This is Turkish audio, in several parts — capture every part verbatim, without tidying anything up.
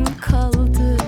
kaldı.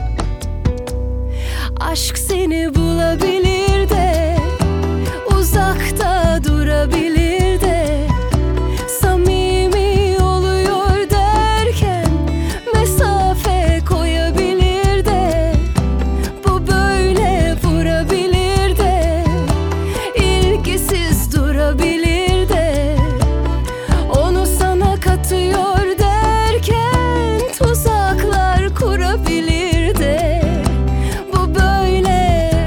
Aşk seni bulabilir de, uzakta durabilir de, samimi oluyor derken mesafe koyabilir de, bu böyle vurabilir de, ilgisiz durabilir de, onu sana katıyor derken tuzaklar kurabilir de, bu böyle.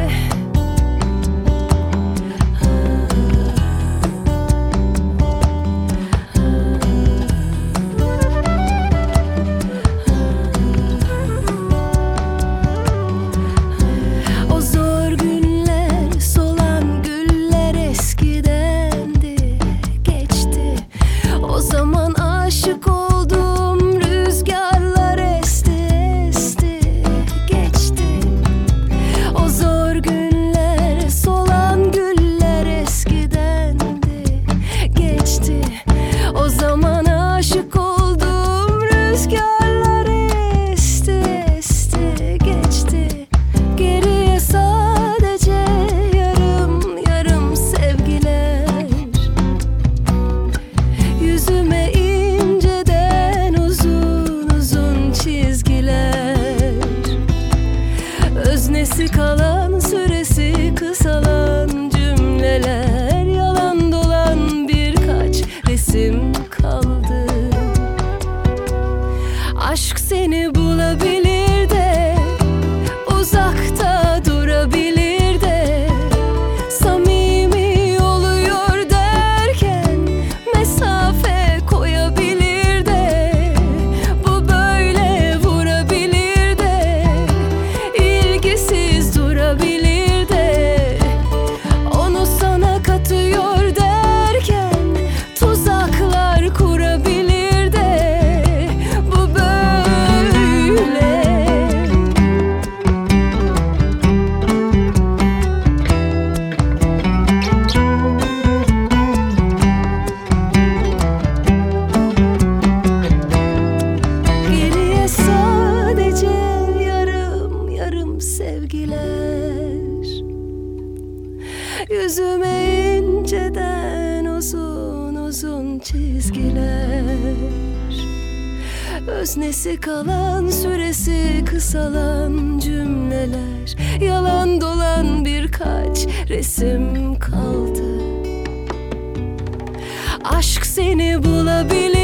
O zor günler, solan güller eskidendi, geçti. O zaman aşık olduğum rüzgarlar esti, esti, geçti. O zor günler, solan güller eskidendi, geçti. O zaman aşık olduğum rüzgarlar esti, esti, geçti. Geriye sadece yarım yarım sevgiler, yüzüme inceden uzun uzun çizgiler, öznesi kalan süresi kısalan cümleler, yalan dolan birkaç resim kaldı. Aşk seni bulabilir de, uzakta durabilir de, samimi oluyor derken mesafe koyabilir de, bu böyle vurabilir de, ilgisiz durabilir de, onu sana katıyor derken tuzaklar kurabilir de, bu böyle. Geriye sadece yarım yarım sevgiler, yüzüme inceden uzun uzun çizgiler, öznesi kalan süresi kısalan cümleler, yalan dolan birkaç resim kaldı. Aşk seni bulabilir